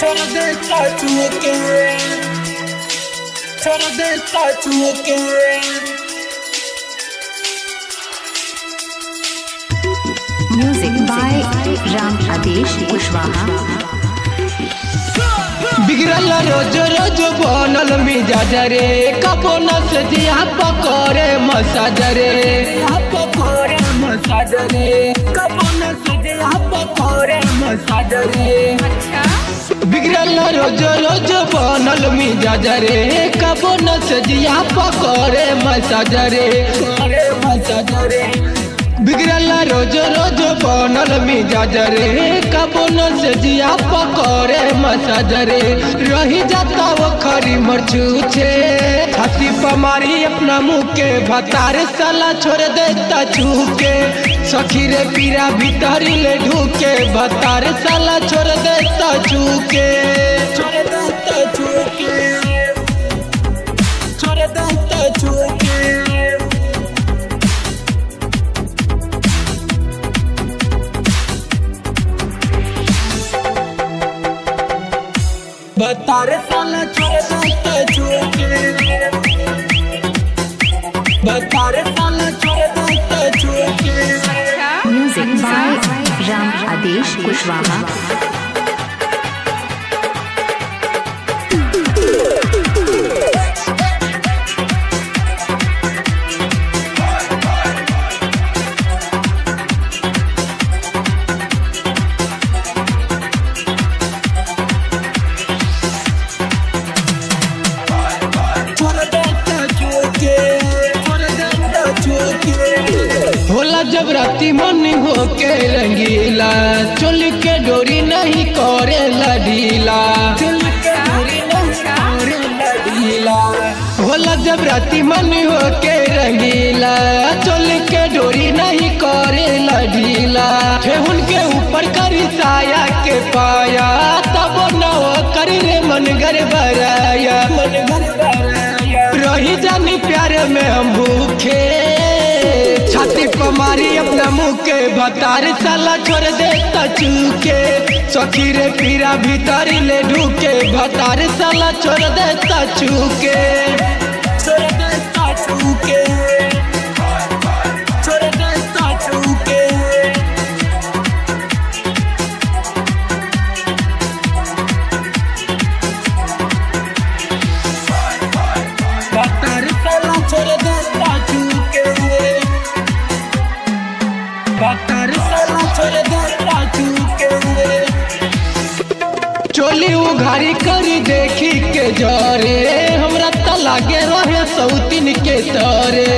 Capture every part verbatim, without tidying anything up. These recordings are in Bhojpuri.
Tryna then start to again. Tryna then start to again. Music by Ram Adesh Kushwaha. बिगड़ल रोज रोज बनल मिजाज रे कबो न से दिया पकड़े मसाज रे पकड़े मसाज रे कबो न से दिया पकड़े मसाज रे। बिगड़ल रोज रोज बनल मिजाज रे कबो न से दिया पकड़े मसाज रे पकड़े मसाज रे। बिगड़ल रोज रोज बनल मिजाज रे कबो न से जिया पकड़े मसाज रे रही जाता वो खरी मरचू छे छाती पर मारी अपना मुँह के भतार साला छोड़ देता छूके सखी रे पीरा भीतरी ले ढूके भतार साला छोड़ देता छूके छोड़ देता छूके छोड़ देता छूके। बतार साला छोड़ देता छूके बतार साला छोड़ देता छूके। Music by Ram Adesh Kushwaha. होला जब राती मन हो के रंगीला चोल के डोरी नहीं करे ढीला होला जब राती मन हो के रंगीला चोल के डोरी नहीं करे ढीला ठेहुन के ऊपर करी साया के पाया तब न करी रे मन घर भराया मन घर भराया रही जानी प्यार में हम भूखे छाती पर मारी अपना मुँह के भतार साला छोड़ देता चूके सखी रे पीरा भीतरी ले ढूके भतार साला छोड़ देता चूके छोड़ देता छूके छोड़ देता छूके। बतार साला छोड़ देता छूके बतार साला छोड़ देता छूके। चोली उघारी करी देखी के जरे हमरा त लागे रहे सौतीन के तरे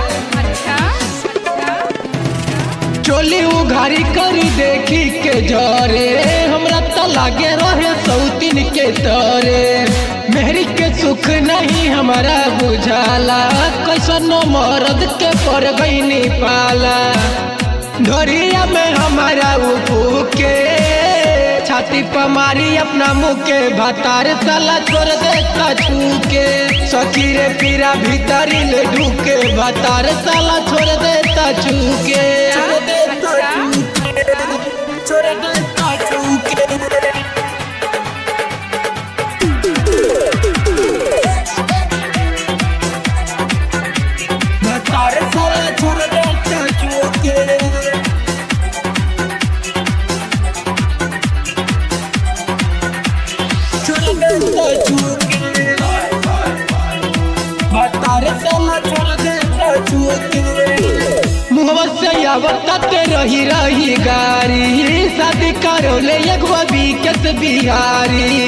चोली उघारी करी देखी के जरे हमरा त लागे रहे सौतीन के तरे मेहरी के सुख नहीं हमारा बुझाला कैसन मर्द के पर गईनी पाला ढोरिया में हमारा उपू के छाती पर मारी अपना मुँह के भतार साला छोड़ देता छूके सखी रे पीरा भीतरी ले ढूके भतार साला छोड़ देता छूके छोड़ देता छूके छोड़ देता छूके। बतार साला छोड़ देता छूके छोड़ देता छूके बतार साला छोड़ देता छूके। मुहवा से आवता ते रही रही गारी शादी करो ले एगो बीकस बिहारी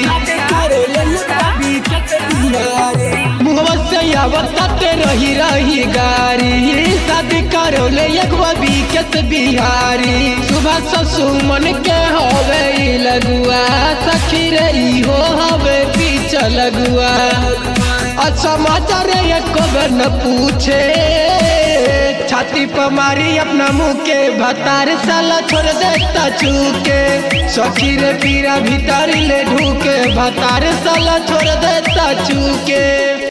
मुहवा से आवता ते रही रही गारी शादी करो ले एगो बीकस बिहारी सुबह ससुमन के होवे लगुआ सखी रे हो हवे पीछे लगुआ समाचार एको बेर न पूछे छाती पर मारी अपना मुँह के भतार साला छोड़ देता चूके सखी रे पीरा भीतरी ले ढूके भतार साला छोड़ देता चूके।